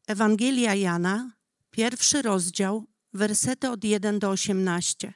Ewangelia Jana, 1 rozdział, wersety od 1 do 18.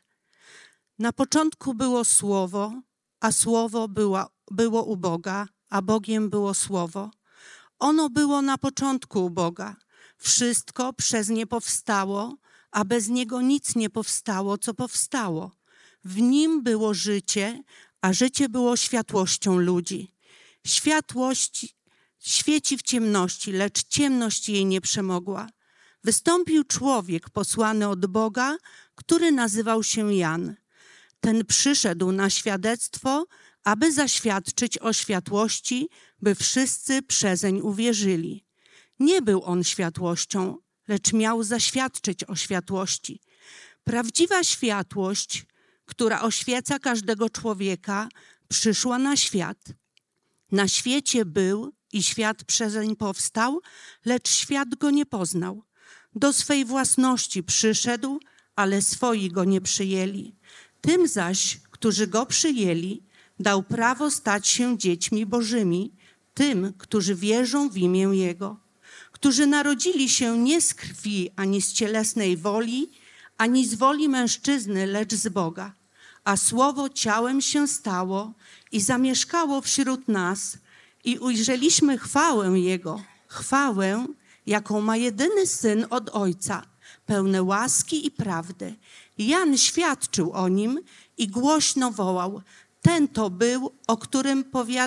Na początku było Słowo, a Słowo było u Boga, a Bogiem było Słowo. Ono było na początku u Boga. Wszystko przez nie powstało, a bez niego nic nie powstało, co powstało. W nim było życie, a życie było światłością ludzi. Światłość świeci w ciemności, lecz ciemność jej nie przemogła. Wystąpił człowiek posłany od Boga, który nazywał się Jan. Ten przyszedł na świadectwo, aby zaświadczyć o światłości, by wszyscy przezeń uwierzyli. Nie był on światłością, lecz miał zaświadczyć o światłości. Prawdziwa światłość, która oświeca każdego człowieka, przyszła na świat. Na świecie był i świat przezeń powstał, lecz świat go nie poznał. Do swej własności przyszedł, ale swoi go nie przyjęli. Tym zaś, którzy go przyjęli, dał prawo stać się dziećmi Bożymi, tym, którzy wierzą w imię Jego, którzy narodzili się nie z krwi, ani z cielesnej woli, ani z woli mężczyzny, lecz z Boga. A Słowo ciałem się stało i zamieszkało wśród nas i ujrzeliśmy chwałę Jego, chwałę, jaką ma jedyny Syn od Ojca, pełne łaski i prawdy. Jan świadczył o Nim i głośno wołał: ten to był, o którym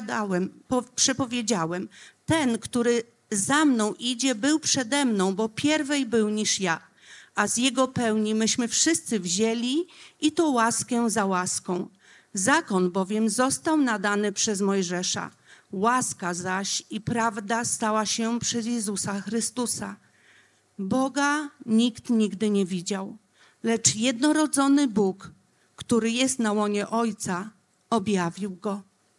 przepowiedziałem. Ten, który za mną idzie, był przede mną, bo pierwej był niż ja. A z Jego pełni myśmy wszyscy wzięli i to łaskę za łaską. Zakon bowiem został nadany przez Mojżesza. Łaska zaś i prawda stała się przez Jezusa Chrystusa. Boga nikt nigdy nie widział, lecz jednorodzony Bóg, który jest na łonie Ojca, objawił Go.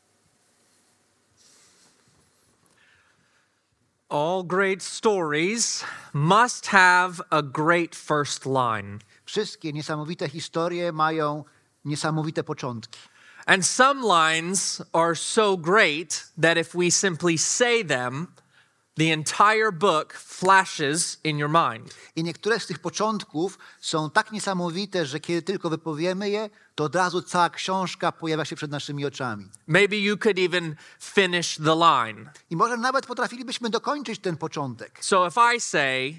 All great stories must have a great first line. Wszystkie niesamowite historie mają niesamowite początki. And some lines are so great that if we simply say them, the entire book flashes in your mind. I niektóre z tych początków są tak niesamowite, że kiedy tylko wypowiemy je, to od razu cała książka pojawia się przed naszymi oczami. Maybe you could even finish the line. I może nawet potrafilibyśmy dokończyć ten początek. So if I say,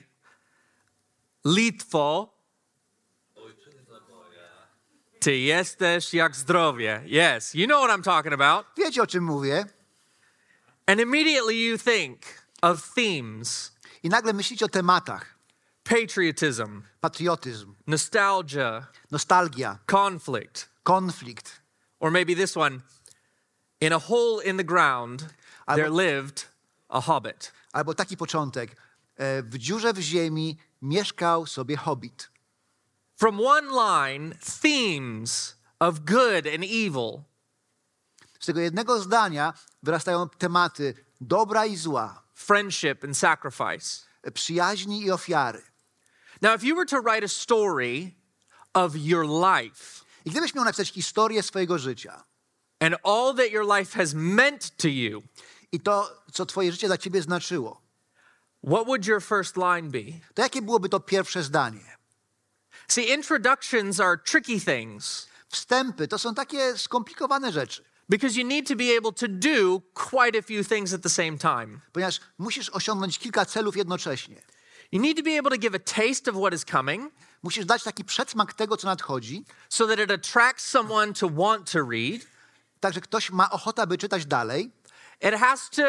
Litwo, ty jesteś jak zdrowie. Yes, you know what I'm talking about. Wiecie, o czym mówię? And immediately you think of themes. I nagle myślicie o tematach. Patriotism, Patriotyzm, nostalgia, nostalgia, conflict, konflikt. or maybe this one, in a hole in the ground, there lived a hobbit. Albo taki początek. W dziurze w ziemi mieszkał sobie hobbit. From one line, themes of good and evil. Z tego jednego zdania wyrastają tematy dobra i zła, Friendship and sacrifice. przyjaźni i ofiary. Now, if you were to write a story of your life, I gdybyś miał napisać historię swojego życia and all that your life has meant to you, i to, co twoje życie dla ciebie znaczyło, what would your first line be? to jakie byłoby to pierwsze zdanie? See, introductions are tricky things Wstępy to są takie skomplikowane rzeczy, because you need to be able to do quite a few things at the same time. ponieważ musisz osiągnąć kilka celów jednocześnie. You need to be able to give a taste of what is coming Musisz dać taki przedsmak tego, co nadchodzi, so that it attracts someone to want to read. tak że ktoś ma ochotę, by czytać dalej, It has to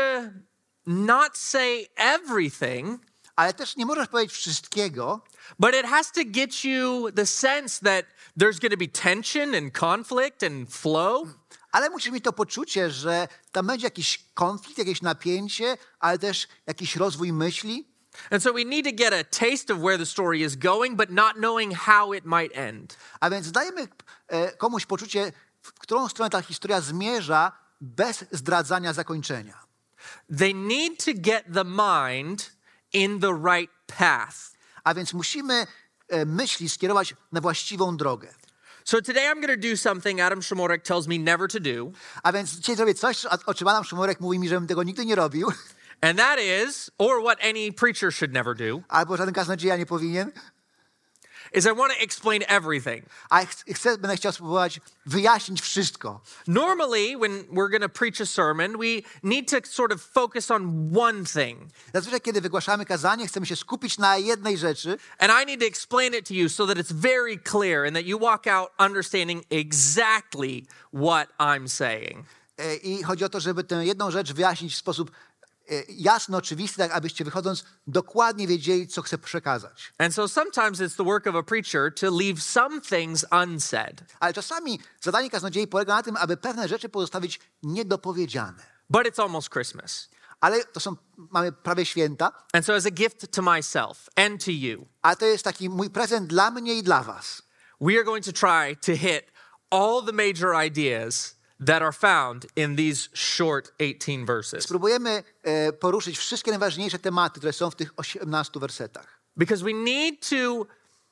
not say everything, ale też nie możesz powiedzieć wszystkiego, but it has to get you the sense that there's going to be tension and conflict and flow. ale musisz mieć to poczucie, że tam będzie jakiś konflikt, jakieś napięcie, ale też jakiś rozwój myśli. And so we need to get a taste of where the story is going, but not knowing how it might end. A więc dajemy komuś poczucie, w którą stronę ta historia zmierza, bez zdradzania zakończenia. They need to get the mind in the right path. A więc musimy myśli skierować na właściwą drogę. So today I'm going to do something Adam Szymorek tells me never to do. A więc dzisiaj zrobię coś, o czym Adam Szymorek mówi mi, żebym tego nigdy nie robił. And that is, or what any preacher should never do, albo żaden kaznodzieja nie powinien, is I want to explain everything. a będę chciał spróbować wyjaśnić wszystko. Normally, when we're going to preach a sermon, we need to sort of focus on one thing. Zazwyczaj, kiedy wygłaszamy kazanie, chcemy się skupić na jednej rzeczy And I need to explain it to you so that it's very clear and that you walk out understanding exactly what I'm saying. i chodzi o to, żeby tę jedną rzecz wyjaśnić w sposób jasny, oczywisty, tak abyście wychodząc dokładnie wiedzieli, co chcę przekazać. And so sometimes it's the work of a preacher to leave some things unsaid. Ale czasami zadanie kaznodziei polega na tym, aby pewne rzeczy pozostawić niedopowiedziane. But it's almost Christmas. Ale mamy prawie święta, And so as a gift to myself and to you, a to jest taki mój prezent dla mnie i dla was. we are going to try to hit all the major ideas that are found in these short 18 verses. Spróbujemy poruszyć wszystkie najważniejsze tematy, które są w tych 18 wersetach. Because we need to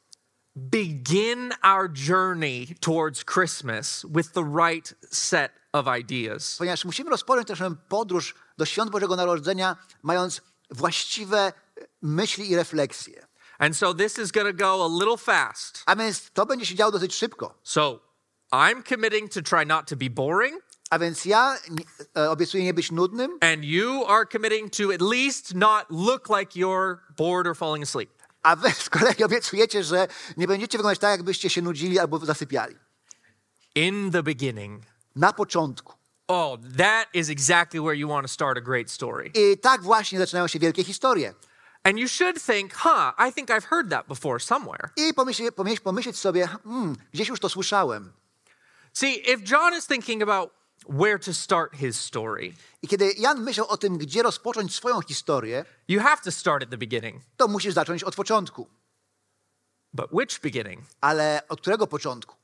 begin our journey towards Christmas with the right set of ideas. Ponieważ musimy rozpocząć naszą podróż do Świąt Bożego Narodzenia, mając właściwe myśli i refleksje. And so this is going to go a little fast. A więc to będzie się działo dosyć szybko. So I'm committing to try not to be boring. A więc ja obiecuję nie być nudnym, And you are committing to at least not look like you're bored or falling asleep. a wy z kolei obiecujecie, że nie będziecie wyglądać tak, jakbyście się nudzili albo zasypiali. In the beginning. Na początku. Oh, that is exactly where you want to start a great story. I tak właśnie zaczynają się wielkie historie. And you should think, I think I've heard that before somewhere. I pomyśleć sobie, gdzieś już to słyszałem. See, if John is thinking about where to start his story, I kiedy Jan myślał o tym, gdzie rozpocząć swoją historię, you have to start at the beginning. to musisz zacząć od początku. But which beginning? Ale od którego początku?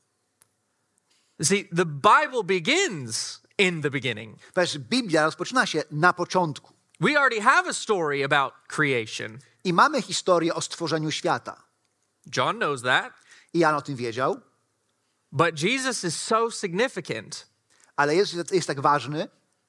See, the Bible begins in the beginning. Ponieważ Biblia rozpoczyna się na początku. We already have a story about creation. I mamy historię o stworzeniu świata. John knows that. I Jan o tym wiedział, But Jesus is so significant. ale jest tak ważny,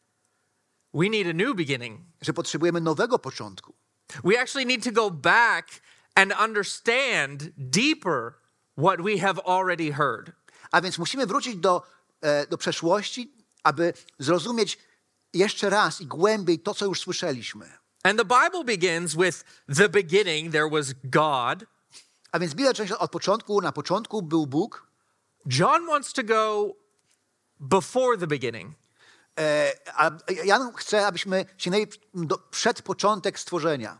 We need a new beginning. że potrzebujemy nowego początku. We actually need to go back and understand deeper what we have already heard. A więc musimy wrócić do przeszłości, aby zrozumieć jeszcze raz i głębiej to, co już słyszeliśmy. And the Bible begins with the beginning, there was God. A więc Biblia zaczyna się od początku, na początku był Bóg. John wants to go before the beginning. A Jan chce, abyśmy sięgnęli przed początek stworzenia.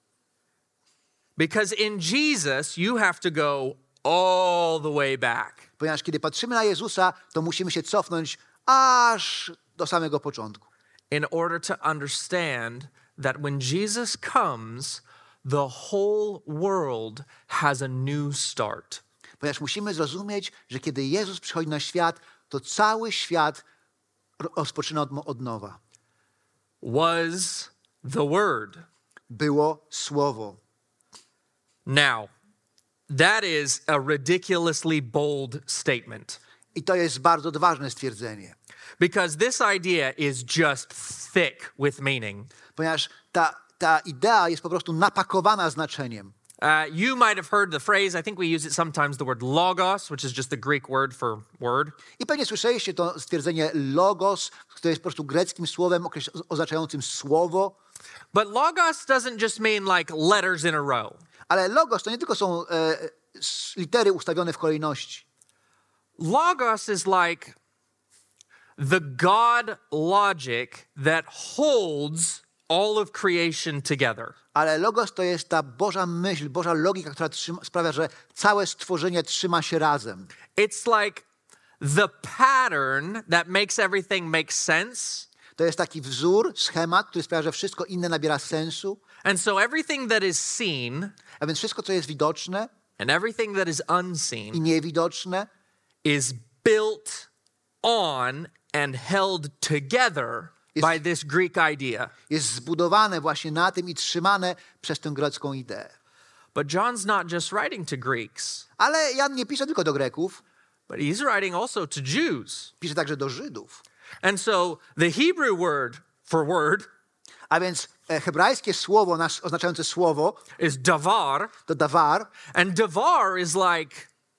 Because in Jesus, you have to go all the way back. Ponieważ kiedy patrzymy na Jezusa, to musimy się cofnąć aż do samego początku. In order to understand that when Jesus comes, the whole world has a new start. Ponieważ musimy zrozumieć, że kiedy Jezus przychodzi na świat, to cały świat rozpoczyna od nowa. Was the Word. Było Słowo. Now, that is a ridiculously bold statement. I to jest bardzo odważne stwierdzenie. Because this idea is just thick with meaning. Ponieważ ta idea jest po prostu napakowana znaczeniem. You might have heard the phrase, I think we use it sometimes, the word logos, which is just the Greek word for word. I pewnie słyszeliście to stwierdzenie logos, które jest po prostu greckim słowem oznaczającym słowo. But logos doesn't just mean like letters in a row. Ale logos to nie tylko są litery ustawione w kolejności. Logos is like the God logic that holds all of creation together. Ale logos to jest ta Boża myśl, Boża logika, która sprawia, że całe stworzenie trzyma się razem. It's like the pattern that makes everything make sense. To jest taki wzór, schemat, który sprawia, że wszystko inne nabiera sensu. And so everything that is seen A więc wszystko, co jest widoczne and everything that is i unseen niewidoczne, is built on and held together by this Greek idea. jest zbudowane właśnie na tym i trzymane przez tę grecką ideę. But John's not just writing to Greeks, Ale Jan nie pisze tylko do Greków, but he's writing also to Jews. pisze także do Żydów. And so the Hebrew word for word A więc hebrajskie słowo oznaczające słowo is davar. to davar. And davar is like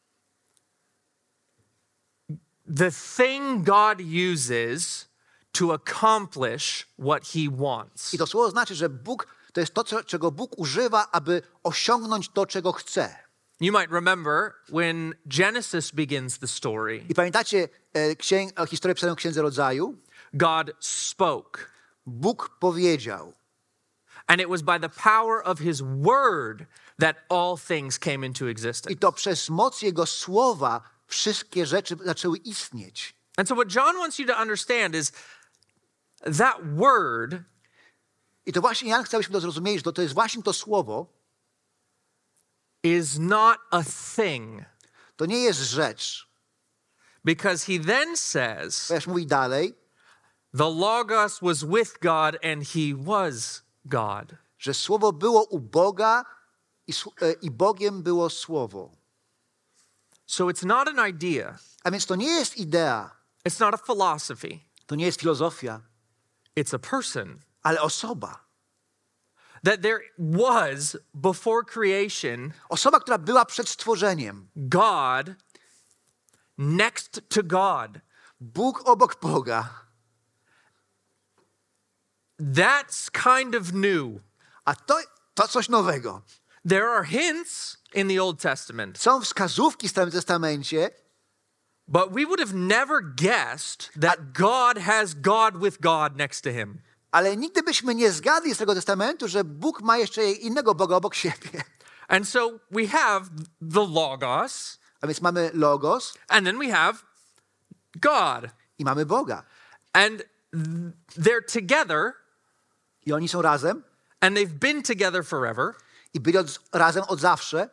the thing God uses to accomplish what he wants. I to słowo znaczy, że Bóg to jest to, czego Bóg używa, aby osiągnąć to, czego chce. You might remember when Genesis begins the story, I pamiętacie historię pisaną w Księdze Rodzaju? God spoke. Bóg powiedział. And it was by the power of his word that all things came into existence. I to przez moc Jego słowa wszystkie rzeczy zaczęły istnieć. And so what John wants you to understand is that word I to właśnie Jan chce, abyśmy to zrozumieli, że to jest właśnie to słowo. is not a thing. To nie jest rzecz. Because he then says, Ponieważ mówi dalej, the Logos was with God and he was God. że słowo było u Boga i Bogiem było słowo. So it's not an idea. A więc to nie jest idea, It's not a philosophy. to nie jest filozofia, It's a person. ale osoba. That there was, before creation, Osoba, która była przed stworzeniem. God next to God. Bóg obok Boga. That's kind of new. A to coś nowego. There are hints in the Old Testament, Są wskazówki w Starym Testamencie, but we would have never guessed that God has God with God next to him. ale nigdy byśmy nie zgadli z tego Testamentu, że Bóg ma jeszcze innego Boga obok siebie. And so we have the Logos, A więc mamy Logos and then we have God. i mamy Boga. And they're together, I oni są razem and they've been together forever, i byli razem od zawsze,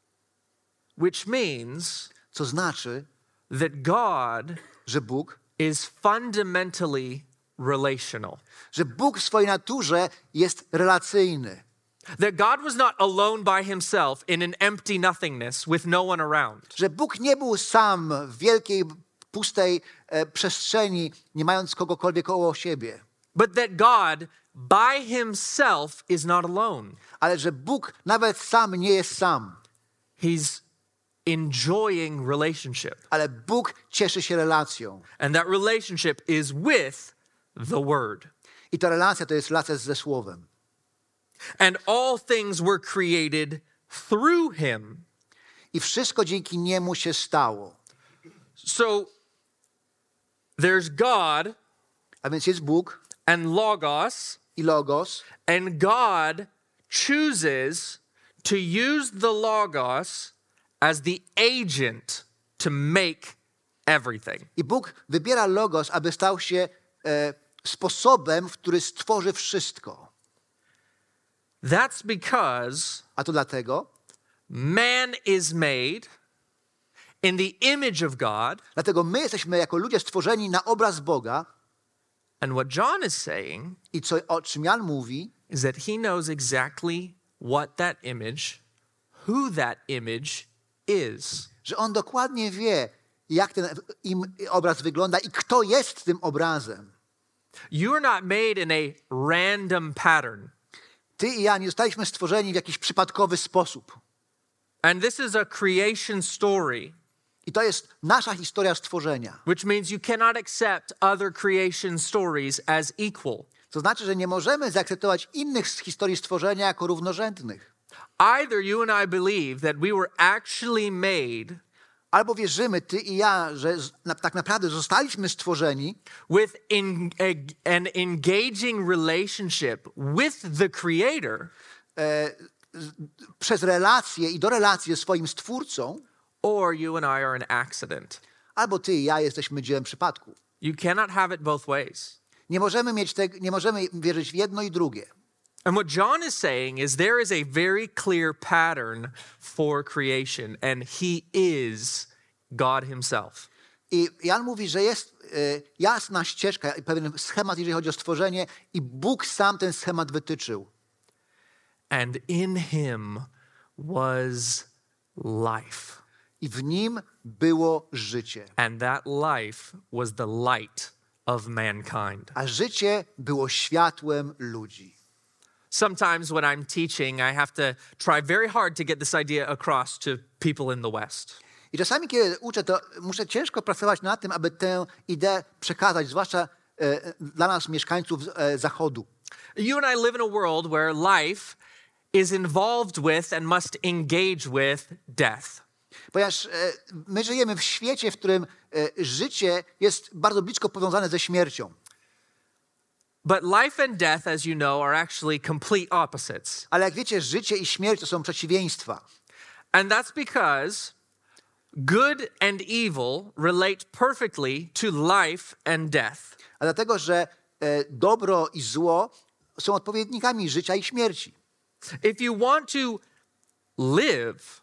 which means co znaczy, that God że Bóg, is fundamentally relational. że Bóg w swojej naturze jest relacyjny. That God was not alone by himself in an empty nothingness with no one around. Że Bóg nie był sam w wielkiej, pustej przestrzeni, nie mając kogokolwiek koło siebie. But that God by himself is not alone. Ale że Bóg nawet sam nie jest sam. He's enjoying relationship. Ale Bóg cieszy się relacją. And that relationship is with the Word. I ta relacja to jest relacja ze Słowem. And all things were created through him. I wszystko dzięki Niemu się stało. So there's God A więc jest Bóg and Logos, i Logos. and God chooses to use the Logos as the agent to make everything. I Bóg wybiera Logos, aby stał się sposobem, w który stworzy wszystko. That's because A to dlatego, man is made in the image of God. dlatego my jesteśmy jako ludzie stworzeni na obraz Boga. And what John is saying I o czym Jan mówi, is that he knows exactly what that image, who that image is. że on dokładnie wie, jak ten obraz wygląda i kto jest tym obrazem. You are not made in a random pattern. Ty i ja nie zostaliśmy stworzeni w jakiś przypadkowy sposób. And this is a creation story, I to jest nasza historia stworzenia. which means you cannot accept other creation stories as equal. To znaczy, że nie możemy zaakceptować innych z historii stworzenia jako równorzędnych. Either you and I believe that we were actually made Albo wierzymy, ty i ja, że tak naprawdę zostaliśmy stworzeni with an engaging relationship with the Creator, przez relacje i do relacji ze swoim Stwórcą, or you and I are an accident. albo ty i ja jesteśmy dziełem przypadku. You cannot have it both ways. Nie możemy wierzyć w jedno i drugie. And what John is saying is there is a very clear pattern for creation, and he is God himself. I Jan mówi, że jest jasna ścieżka, pewien schemat, jeżeli chodzi o stworzenie, i Bóg sam ten schemat wytyczył. And in him was life. I w nim było życie. And that life was the light of mankind. A życie było światłem ludzi. Sometimes when I'm teaching, I have to try very hard to get this idea across to people in the West. I czasami, kiedy uczę, to muszę ciężko pracować nad tym, aby tę ideę przekazać, zwłaszcza dla nas, mieszkańców Zachodu. You and I live in a world where life is involved with and must engage with death. Ponieważ my żyjemy w świecie, w którym życie jest bardzo blisko powiązane ze śmiercią. But life and death, as you know, are actually complete opposites. Ale jak wiecie, życie i śmierć to są przeciwieństwa. And that's because good and evil relate perfectly to life and death. A dlatego, że dobro i zło są odpowiednikami życia i śmierci. If you want to live,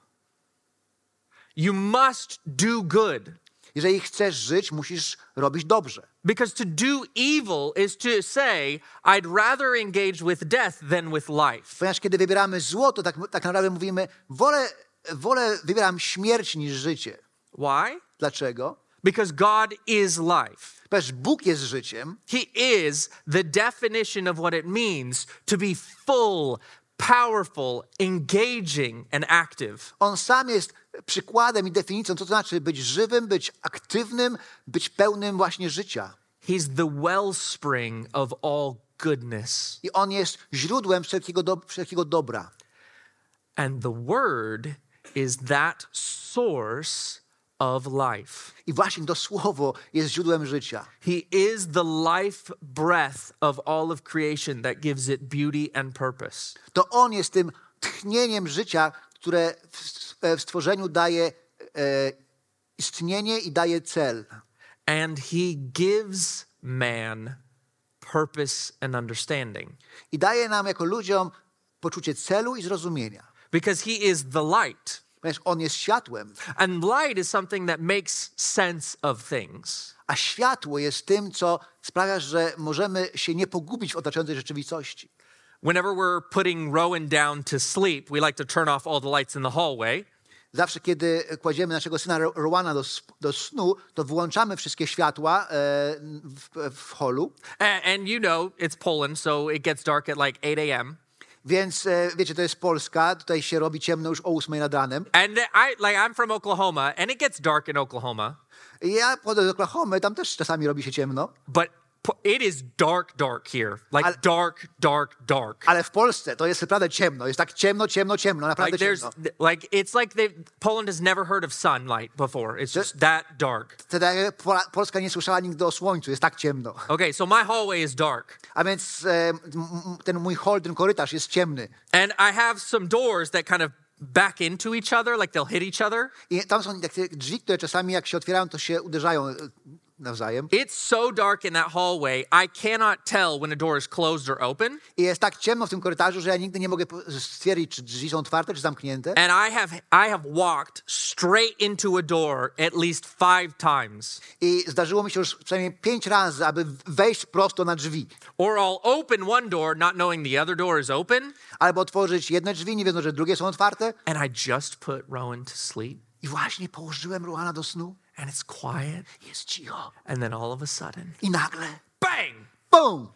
you must do good. Jeżeli chcesz żyć, musisz robić dobrze. Because to do evil is to say, I'd rather engage with death than with life. Ponieważ kiedy wybieramy zło, to tak naprawdę mówimy, wybieram śmierć niż życie. Why? Dlaczego? Because God is life. Ponieważ Bóg jest życiem. He is the definition of what it means to be full, powerful, engaging, and active. On sam jest przykładem i definicją, co to znaczy być żywym, być aktywnym, być pełnym właśnie życia. He's the wellspring of all goodness. I on jest źródłem wszelkiego dobra. And the Word is that source of life. I właśnie to słowo jest źródłem życia. He is the life breath of all of creation that gives it beauty and purpose. To on jest tym tchnieniem życia, które w stworzeniu daje istnienie i daje cel. And he gives man purpose and understanding. I daje nam jako ludziom poczucie celu i zrozumienia. Because he is the light. Ponieważ on jest światłem. And light is something that makes sense of things. A światło jest tym, co sprawia, że możemy się nie pogubić w otaczającej rzeczywistości. Whenever we're putting Rowan down to sleep, we like to turn off all the lights in the hallway. Zawsze, kiedy kładziemy naszego syna Rowana do snu, to wyłączamy wszystkie światła w holu. And you know, it's Poland, so it gets dark at like 8 a.m. Więc wiecie, to jest Polska, tutaj się robi ciemno już o 8 nad ranem. And I'm from Oklahoma, and it gets dark in Oklahoma. I ja pochodzę do Oklahomy, tam też czasami robi się ciemno. But it is dark here. Like dark. Ale w Polsce to jest naprawdę ciemno. Jest tak ciemno, naprawdę ciemno. Poland has never heard of sunlight before. It's just that dark. Wtedy Polska nie słyszała nigdy o słońcu, jest tak ciemno. Okay, so my hallway is dark. A więc ten mój hol, ten korytarz jest ciemny. And I have some doors that kind of back into each other, like they'll hit each other. I tam są takie drzwi, które czasami jak się otwierają, to się uderzają nawzajem. It's so dark in that hallway, I cannot tell when a door is closed or open. I jest tak ciemno w tym korytarzu, że ja nigdy nie mogę stwierdzić, czy drzwi są otwarte, czy zamknięte. And I have walked straight into a door at least 5 times. I zdarzyło mi się już przynajmniej 5 razy, aby wejść prosto na drzwi. Or I'll open one door not knowing the other door is open. Albo otworzyć jedne drzwi, nie wiedząc, że drugie są otwarte. And I just put Rowan to sleep. I właśnie położyłem Rowana do snu. And it's quiet. Jest cicho. And then all of a sudden, I nagle, bang! bum!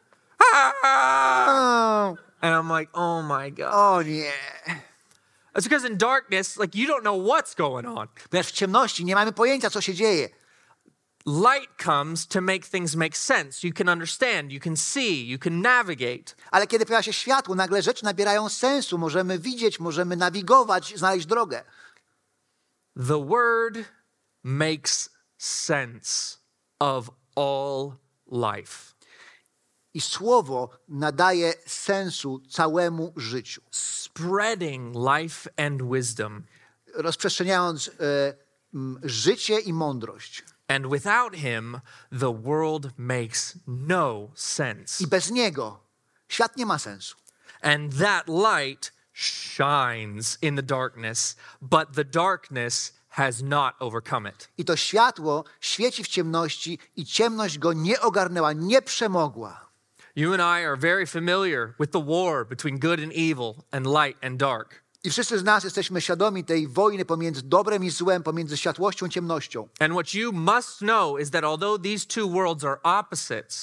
And I'm like, oh my God. O nie. It's because in darkness, like you don't know what's going on. Ponieważ w ciemności nie mamy pojęcia, co się dzieje. Light comes to make things make sense. You can understand, you can see, you can navigate. Ale kiedy pojawia się światło, nagle rzeczy nabierają sensu. Możemy widzieć, możemy nawigować, znaleźć drogę. The word makes sense of all life. I słowo nadaje sensu całemu życiu. Spreading life and wisdom. Rozprzestrzeniając życie i mądrość. And without him, the world makes no sense. I bez niego świat nie ma sensu. And that light shines in the darkness, but the darkness has not overcome it. I to światło świeci w ciemności i ciemność go nie ogarnęła, nie przemogła. You and I are very familiar with the war between good and evil and light and dark. I wszyscy z nas jesteśmy świadomi tej wojny pomiędzy dobrem i złem, pomiędzy światłością i ciemnością. And what you must know is that although these two worlds are opposites,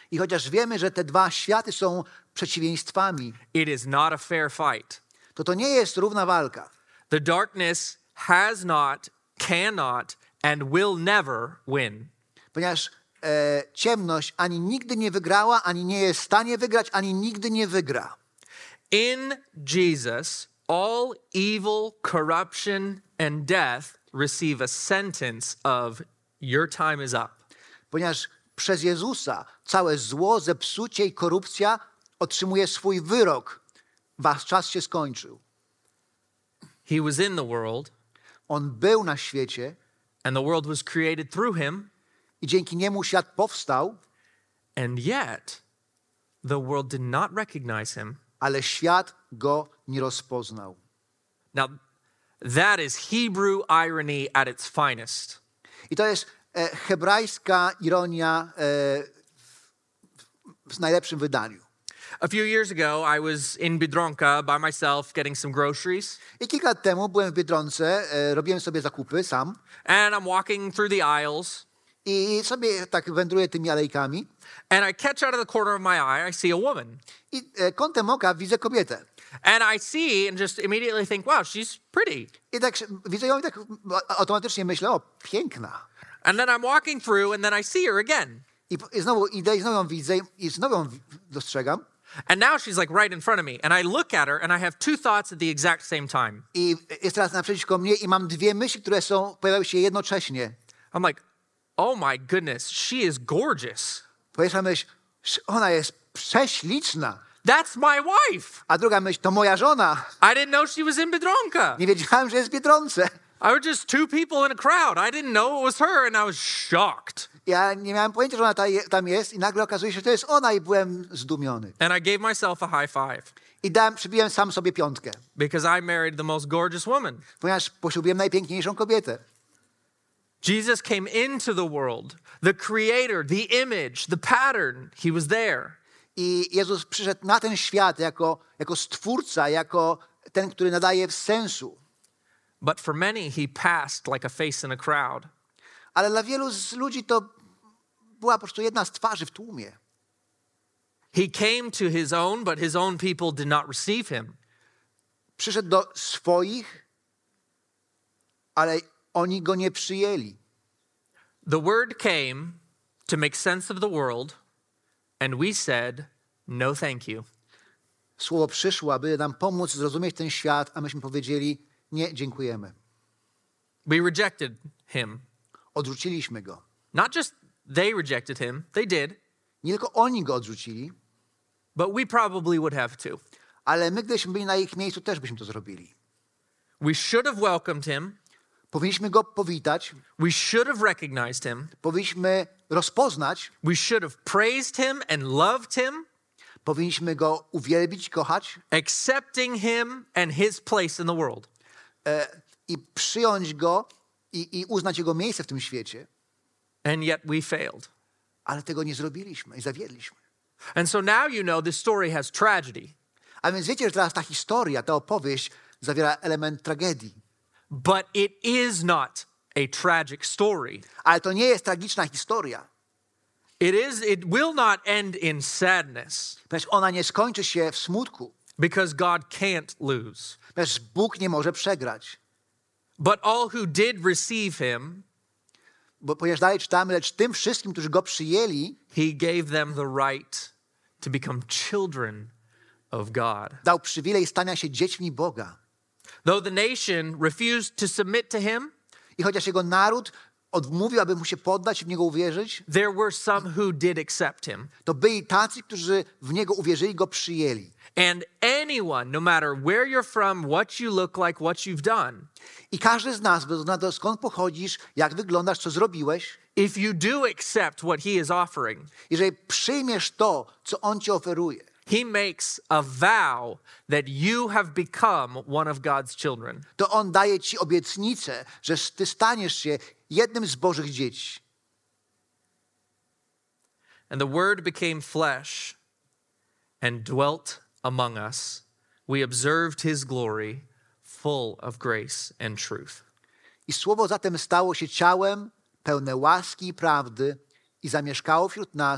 I chociaż wiemy, że te dwa światy są przeciwieństwami, it is not a fair fight. to nie jest równa walka. The darkness has not, cannot, and will never win. Ponieważ ciemność ani nigdy nie wygrała, ani nie jest w stanie wygrać, ani nigdy nie wygra. In Jesus, all evil, corruption, and death receive a sentence of your time is up. Ponieważ przez Jezusa całe zło, zepsucie i korupcja otrzymuje swój wyrok. Wasz czas się skończył. He was in the world, On był na świecie and the world was created through him, i dzięki niemu świat powstał, and yet the world did not recognize him. ale świat go nie rozpoznał. Now, that is Hebrew irony at its finest. I to jest hebrajska ironia w najlepszym wydaniu. A few years ago, I was in Biedronka by myself getting some groceries, I kilka lat temu byłem w Biedronce, robiłem sobie zakupy sam and I'm walking through the aisles, i sobie tak wędruję tymi alejkami and I catch out of the corner of my eye, I see a woman. i kątem oka widzę kobietę. And I see and just immediately think, wow, she's pretty. I tak widzę ją i tak automatycznie myślę, o, piękna. And then I'm walking through and then I see her again. I znowu idę i znowu ją widzę i znowu ją dostrzegam. And now she's like right in front of me. And I look at her and I have two thoughts at the exact same time. I jest teraz naprzeciwko mnie i mam dwie myśli, które pojawiają się jednocześnie. I'm like, oh my goodness, she is gorgeous. Pierwsza myśl, ona jest prześliczna. That's my wife. A druga myśl, to moja żona. I didn't know she was in Biedronka. Nie wiedziałem, że jest w Biedronce. I was just two people in a crowd. I didn't know it was her and I was shocked. Ja nie miałem pojęcia, że ona tam jest i nagle okazuje się, że to jest ona i byłem zdumiony. And I gave myself a high five I przybiłem sam sobie piątkę, because I married the most gorgeous woman. ponieważ poślubiłem najpiękniejszą kobietę. Jesus came into the world, the creator, the image, the pattern. He was there. I Jezus przyszedł na ten świat jako stwórca, jako ten, który nadaje sensu. But for many, he passed like a face in a crowd. Ale dla wielu z ludzi to była po prostu jedna z twarzy w tłumie. He came to his own, but his own people did not receive him. Przyszedł do swoich, ale oni go nie przyjęli. The word came to make sense of the world, and we said, no thank you. Słowo przyszło, aby nam pomóc zrozumieć ten świat, a myśmy powiedzieli, nie, dziękujemy. We rejected him. Odrzuciliśmy go. Not just they rejected him, they did, Nie tylko oni go odrzucili, but we probably would have too. ale my, gdybyśmy byli na ich miejscu, też byśmy to zrobili. We should have welcomed him. Powinniśmy go powitać, We should have recognized him. powinniśmy rozpoznać, We should have praised him and loved him, powinniśmy go uwielbić, kochać accepting him and his place in the world. i przyjąć go i uznać jego miejsce w tym świecie, And yet we failed. ale tego nie zrobiliśmy i zawiedliśmy. And so now you know this story has tragedy. A więc wiecie, że teraz ta historia, ta opowieść zawiera element tragedii. But it is not a tragic story. Ale to nie jest tragiczna historia. It will not end in sadness Ponieważ ona nie skończy się w smutku. because God can't lose. Ponieważ Bóg nie może przegrać. But all who did receive him, Ponieważ dalej czytamy, lecz tym wszystkim, którzy go przyjęli, he gave them the right to become children of God. dał przywilej stania się dziećmi Boga. Though the nation refused to submit to him, I chociaż jego naród odmówił, aby mu się poddać i w niego uwierzyć, there were some who did accept him. to byli tacy, którzy w niego uwierzyli, go przyjęli. And anyone, no matter where you're from, what you look like, what you've done, I każdy z nas, bez względu na to, skąd pochodzisz, jak wyglądasz, co zrobiłeś, if you do accept what he is offering, jeżeli przyjmiesz to, co on ci oferuje, he makes a vow that you have become one of God's children. to on daje ci obietnicę, że ty staniesz się jednym z Bożych dzieci. And the word became flesh and dwelt among us. We observed his glory, full of grace and truth. I słowo zatem stało się ciałem, pełne łaski i prawdy i zamieszkało wśród nas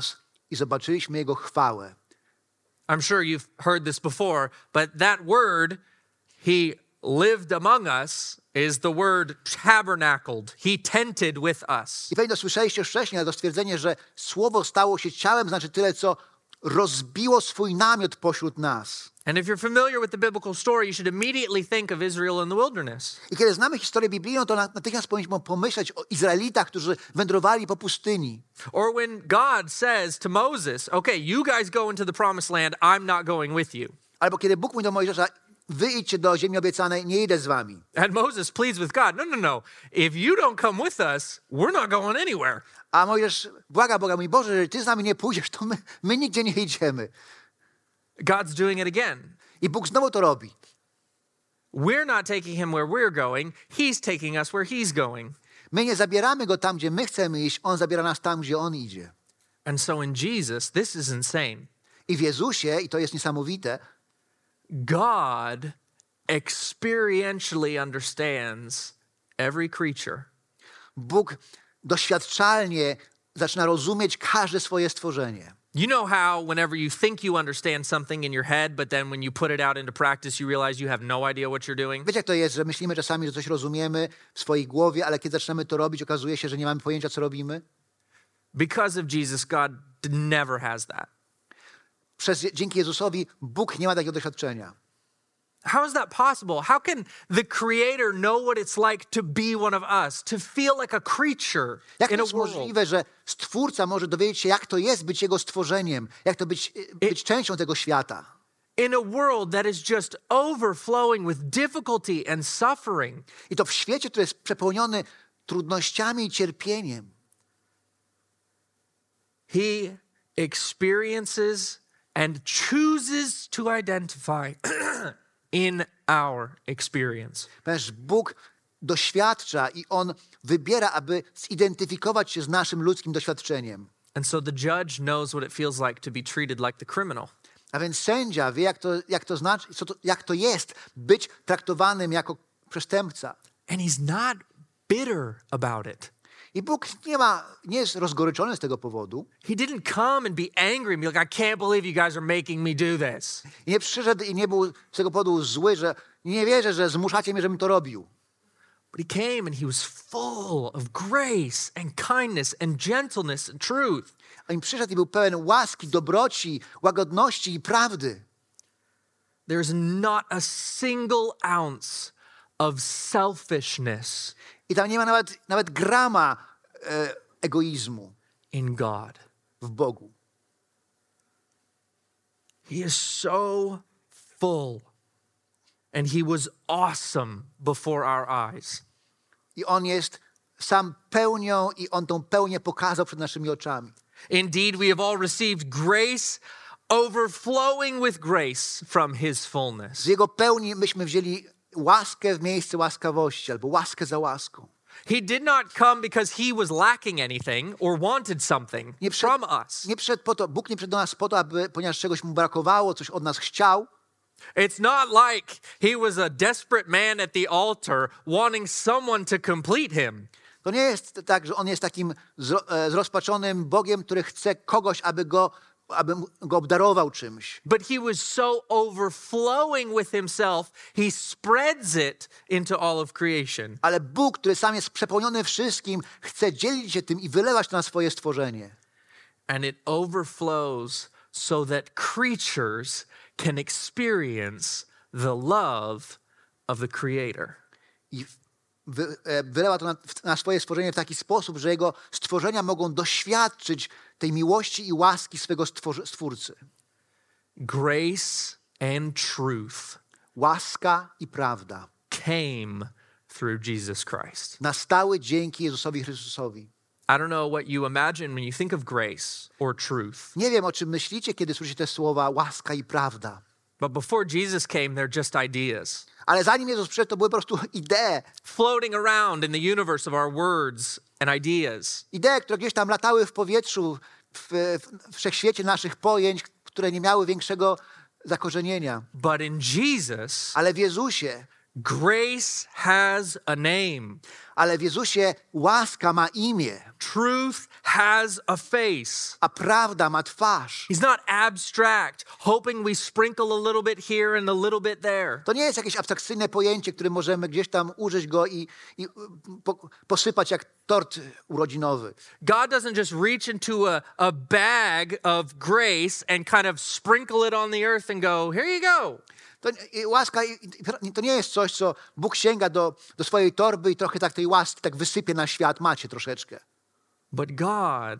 i zobaczyliśmy Jego chwałę. I'm sure you've heard this before, but that word, he lived among us, is the word tabernacled. He tented with us. I pewnie słyszeliście już wcześniej, ale to stwierdzenie, że Słowo stało się ciałem, znaczy tyle, co rozbiło swój namiot pośród nas. And if you're familiar with the biblical story, you should immediately think of Israel in the wilderness. I kiedy znamy historię biblijną, to natychmiast powinniśmy pomyśleć o Izraelitach, którzy wędrowali po pustyni. Or when God says to Moses, okay, you guys go into the promised land, I'm not going with you. Albo kiedy Bóg mówi do Mojżesza, wy idźcie do ziemi obiecanej, nie idę z wami. And Moses pleads with God, no. If you don't come with us, we're not going anywhere. A Mojżesz błaga Boga, mówi, Boże, jeżeli ty z nami nie pójdziesz, to my nigdzie nie idziemy. God's doing it again. I Bóg znowu to robi. We're not taking him where we're going. He's taking us where he's going. My nie zabieramy go tam, gdzie my chcemy iść, on zabiera nas tam, gdzie on idzie. And so in Jesus, this is insane. I w Jezusie, i to jest niesamowite, God experientially understands every creature. Bóg doświadczalnie zaczyna rozumieć każde swoje stworzenie. You know how whenever you think you understand something in your head, but then when you put it out into practice, you realize you have no idea what you're doing? Wiecie, jak to jest, że myślimy czasami, że coś rozumiemy w swojej głowie, ale kiedy zaczynamy to robić, okazuje się, że nie mamy pojęcia, co robimy? Because of Jesus, God never has that. Dzięki Jezusowi Bóg nie ma takiego doświadczenia. How is that possible? How can the Creator know what it's like to be one of us, to feel like a creature Jak to in a jest world? możliwe, że Stwórca może dowiedzieć się, jak to jest być Jego stworzeniem, jak to być częścią tego świata? In a world that is just overflowing with difficulty and suffering. I to w świecie, który jest przepełniony trudnościami i cierpieniem. He experiences and chooses to identify in our experience. Ponieważ Bóg doświadcza i On wybiera, aby zidentyfikować się z naszym ludzkim doświadczeniem. And so the judge knows what it feels like to be treated like the criminal. A więc sędzia wie, jak to jest być traktowanym jako przestępca. And he's not bitter about it. I Bóg nie jest rozgoryczony z tego powodu. He didn't come and be angry and be like, I can't believe you guys are making me do this. I nie przyszedł i nie był z tego powodu zły, że nie wierzę, że zmuszacie mnie, żebym to robił. But he came and he was full of grace and kindness and gentleness and truth. A im przyszedł i był pełen łaski, dobroci, łagodności i prawdy. There's not a single ounce of selfishness I tam nie ma nawet grama egoizmu in God. w Bogu. He is so full and he was awesome before our eyes. I On jest sam pełnią i On tą pełnię pokazał przed naszymi oczami. Indeed, we have all received grace overflowing with grace from his fullness. Z Jego pełni myśmy wzięli łaskę w miejsce łaskawości, albo łaskę za łaską. He did not come because he was lacking anything or wanted something from us. Bóg nie przyszedł do nas po to, ponieważ czegoś mu brakowało, coś od nas chciał. It's not like he was a desperate man at the altar wanting someone to complete him. To nie jest tak, że On jest takim zrozpaczonym Bogiem, który chce kogoś, aby go obdarował czymś. But he was so overflowing with himself, he spreads it into all of creation. Ale Bóg, który sam jest przepełniony wszystkim, chce dzielić się tym i wylewać to na swoje stworzenie. And it overflows so that creatures can experience the love of the Creator. I wylewa to na swoje stworzenie w taki sposób, że Jego stworzenia mogą doświadczyć tej miłości i łaski swego Stwórcy. Grace and truth Łaska i prawda came through Jesus Christ. nastały dzięki Jezusowi Chrystusowi. I don't know what you imagine when you think of grace or truth. Nie wiem, o czym myślicie, kiedy słyszycie te słowa łaska i prawda. But before Jesus came, they're just ideas. Ale zanim Jezus przyszedł, to były po prostu idee. Floating around in the universe of our words and ideas. Idee, które gdzieś tam latały w powietrzu, w wszechświecie naszych pojęć, które nie miały większego zakorzenienia. But in Jesus, Ale w Jezusie Grace has a name. Ale w Jezusie łaska ma imię, Truth has a face. a prawda ma twarz. He's not abstract, hoping we sprinkle a little bit here and a little bit there. To nie jest jakieś abstrakcyjne pojęcie, które możemy gdzieś tam użyć go i posypać jak tort urodzinowy. God doesn't just reach into a bag of grace and kind of sprinkle it on the earth and go, here you go. Łaska to nie jest coś, co Bóg sięga do swojej torby i trochę tak tej łaski tak wysypie na świat. Macie troszeczkę. But God,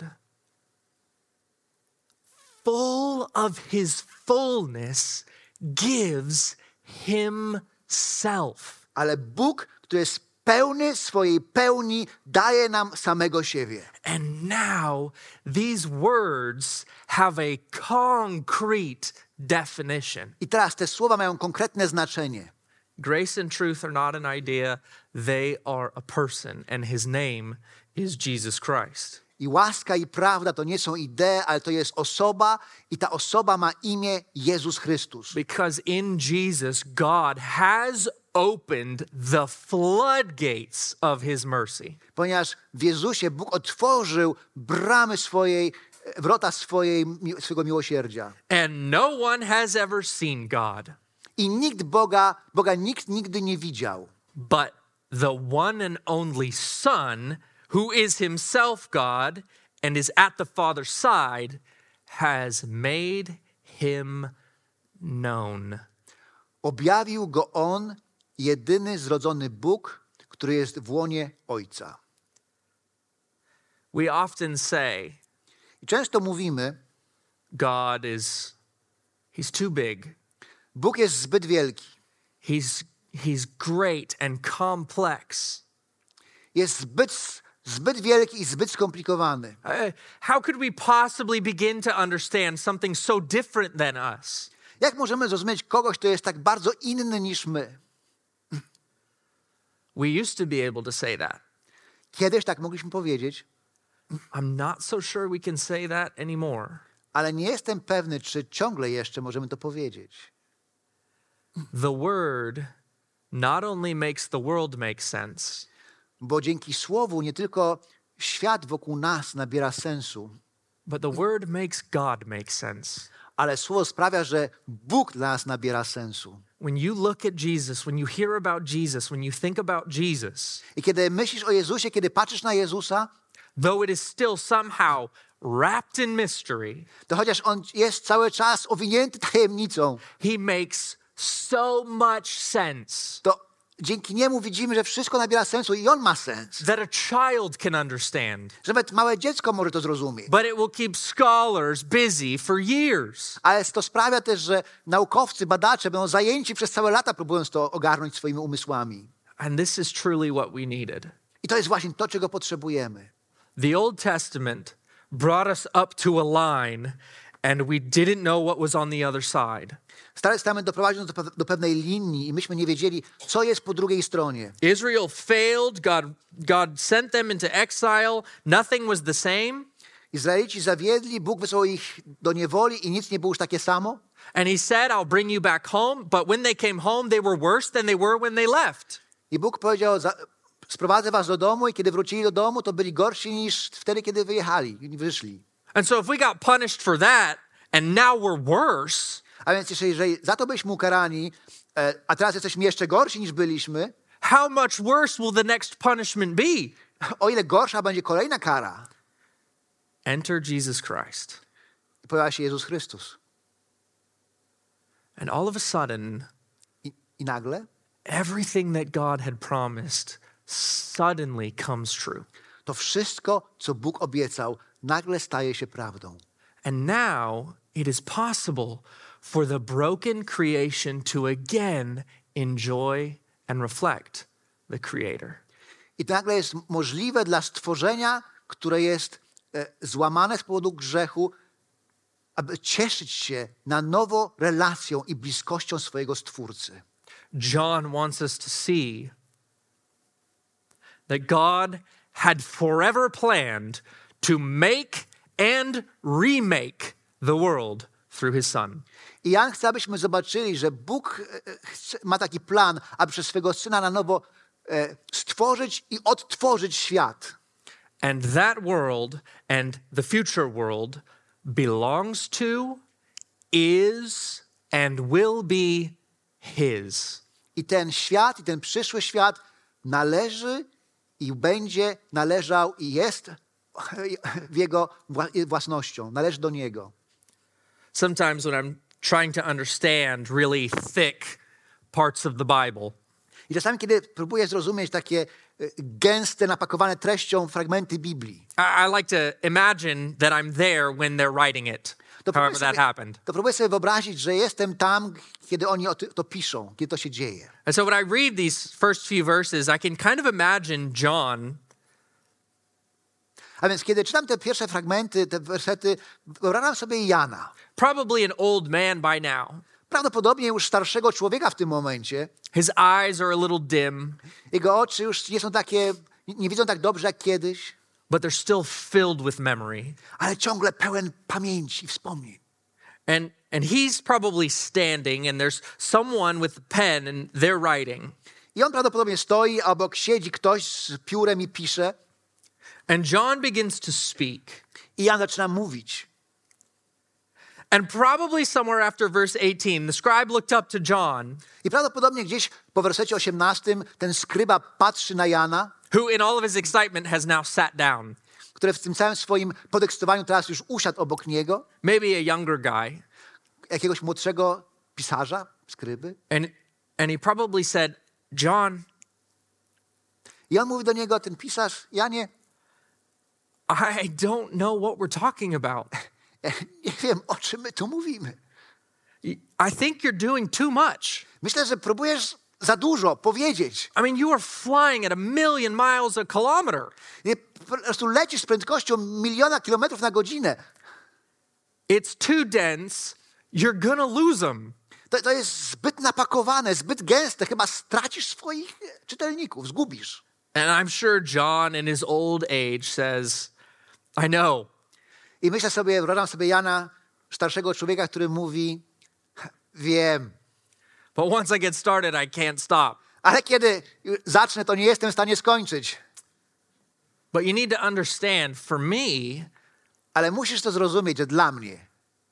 full of his fullness, gives himself. Ale Bóg, który jest pełny swojej pełni, daje nam samego siebie. And now these words have a concrete definition. I teraz te słowa mają konkretne znaczenie. Grace and truth are not an idea, they are a person, and his name is Jesus Christ. I łaska i prawda to nie są idee, ale to jest osoba i ta osoba ma imię Jezus Chrystus. Because in Jesus, God has opened the floodgates of his mercy. Ponieważ w Jezusie Bóg otworzył bramy wrota swojego miłosierdzia. And no one has ever seen God, I nikt nikt nigdy nie widział. but the one and only Son, who is himself God and is at the Father's side, has made him known. Objawił go On, jedyny zrodzony Bóg, który jest w łonie Ojca. We often say, I często mówimy, God he's too big. Bóg jest zbyt wielki, He's great and complex. jest zbyt wielki i zbyt skomplikowany. How could we possibly begin to understand something so different than us? Jak możemy zrozumieć kogoś, kto jest tak bardzo inny niż my? We used to be able to say that. Kiedyś tak mogliśmy powiedzieć, I'm not so sure we can say that anymore. ale nie jestem pewny, czy ciągle jeszcze możemy to powiedzieć. The word not only makes the world make sense, Bo dzięki Słowu nie tylko świat wokół nas nabiera sensu, but the word makes God make sense. ale Słowo sprawia, że Bóg dla nas nabiera sensu. When you look at Jesus, when you hear about Jesus, when you think about Jesus, I kiedy myślisz o Jezusie, kiedy patrzysz na Jezusa, though it is still somehow wrapped in mystery, to chociaż On jest cały czas owinięty tajemnicą, he makes so much sense to dzięki Niemu widzimy, że wszystko nabiera sensu i On ma sens. that a child can understand. Że nawet małe dziecko może to zrozumieć. But it will keep scholars busy for years. Ale to sprawia też, że naukowcy, badacze będą zajęci przez całe lata, próbując to ogarnąć swoimi umysłami. And this is truly what we needed. I to jest właśnie to, czego potrzebujemy. The Old Testament brought us up to a line and we didn't know what was on the other side. Stary Testament doprowadził nas do pewnej linii i myśmy nie wiedzieli, co jest po drugiej stronie. Israel failed. God sent them into exile. Nothing was the same. Izraelici zawiedli, Bóg wysłał ich do niewoli i nic nie było już takie samo. And he said, I'll bring you back home. But when they came home, they were worse than they were when they left. I Bóg powiedział, sprowadzę was do domu i kiedy wrócili do domu, to byli gorsi niż wtedy, kiedy wyszli. And so if we got punished for that and now we're worse, A więc jeżeli za to byliśmy ukarani, a teraz jesteśmy jeszcze gorsi niż byliśmy, how much worse will the next punishment be? o ile gorsza będzie kolejna kara. Enter Jesus Christ. I pojawia się Jezus Chrystus. And all of a sudden, I nagle everything that God had promised suddenly comes true. to wszystko, co Bóg obiecał, nagle staje się prawdą. And now it is possible for the broken creation to again enjoy and reflect the Creator. I nagle jest możliwe dla stworzenia, które jest złamane z powodu grzechu, aby cieszyć się na nowo relacją i bliskością swojego Stwórcy. John wants us to see that God had forever planned to make and remake the world through his son. I Jan chce, abyśmy zobaczyli, że Bóg ma taki plan, aby przez swego Syna na nowo stworzyć i odtworzyć świat. And that world and the future world belongs to, is, and will be his. I ten świat, i ten przyszły świat należy i będzie należał i jest w jego własnością. Należy do niego. Sometimes when I'm trying to understand really thick parts of the Bible, I czasami, kiedy próbuję zrozumieć takie gęste, napakowane treścią fragmenty Biblii, I like to imagine that I'm there when they're writing it, however that happened. to próbuję sobie wyobrazić, że jestem tam, kiedy oni to piszą, kiedy to się dzieje. And so when I read these first few verses, I can kind of imagine John A więc kiedy czytam te pierwsze fragmenty, te wersety, wyobrażam sobie Jana. probably an old man by now. Prawdopodobnie już starszego człowieka w tym momencie. His eyes are a little dim, Jego oczy już nie są takie, nie widzą tak dobrze jak kiedyś, but they're still filled with memory. ale ciągle pełen pamięci i wspomnień. And he's probably standing and there's someone with a pen and they're writing. I on prawdopodobnie stoi, a obok siedzi ktoś z piórem i pisze. And John begins to speak. I Jan zaczyna mówić. And probably somewhere after verse 18, the scribe looked up to John, I prawdopodobnie gdzieś po wersecie 18 ten skryba patrzy na Jana, who in all of his excitement has now sat down. który w tym całym swoim podekscytowaniu teraz już usiadł obok niego, Maybe a younger guy. jakiegoś młodszego pisarza, skryby. And he probably said, John, I on mówi do niego, ten pisarz, Janie, I don't know what we're talking about. nie wiem, o czym my tu mówimy. I think you're doing too much. Myślę, że próbujesz za dużo powiedzieć. I mean, you are flying at 1,000,000 miles a kilometer. I po prostu lecisz z prędkością 1,000,000 kilometrów na godzinę. It's too dense. You're gonna lose them. To jest zbyt napakowane, zbyt gęste. Chyba stracisz swoich czytelników, zgubisz. And I'm sure John in his old age says, I know. I myślę sobie, wyobrażam sobie Jana, starszego człowieka, który mówi, wiem, But once I get started, I can't stop. ale kiedy zacznę, to nie jestem w stanie skończyć. But you need to understand, for me, Ale musisz to zrozumieć, że dla mnie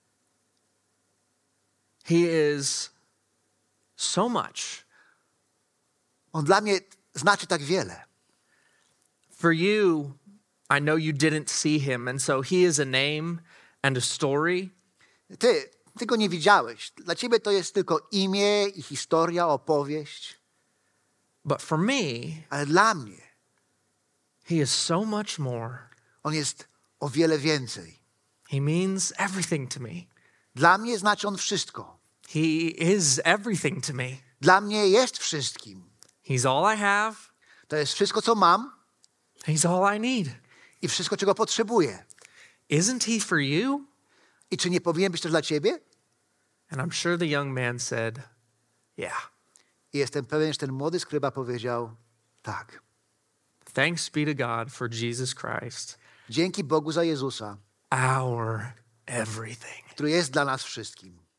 he is so much. on dla mnie znaczy tak wiele. For you, I know you didn't see him, and so he is a name and a story. Ty go nie widziałeś. Dla ciebie to jest tylko imię i historia, opowieść. But for me, Ale dla mnie he is so much more. on jest o wiele więcej. He means everything to me. Dla mnie znaczy on wszystko. He is everything to me. Dla mnie jest wszystkim. He's all I have. To jest wszystko, co mam He's all I need. i wszystko, czego potrzebuję. Isn't he for you? I czy nie powinien być też dla ciebie? And I'm sure the young man said, yeah. I jestem pewien, że ten młody skryba powiedział tak. Thanks be to God for Jesus Christ, Dzięki Bogu za Jezusa, our everything. który jest dla nas wszystkim.